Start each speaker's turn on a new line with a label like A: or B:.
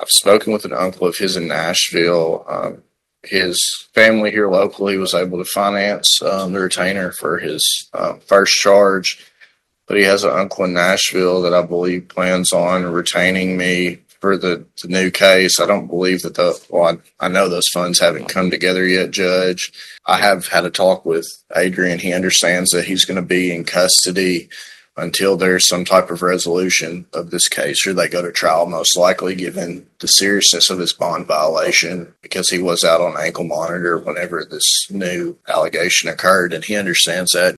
A: I've spoken with an uncle of his in Nashville. His family here locally was able to finance the retainer for his first charge, but he has an uncle in Nashville that I believe plans on retaining me for the new case. I don't believe that I know those funds haven't come together yet, Judge. I have had a talk with Adrian. He understands that he's going to be in custody until there's some type of resolution of this case, or they go to trial, most likely, given the seriousness of his bond violation, because he was out on ankle monitor whenever this new allegation occurred, and he understands that.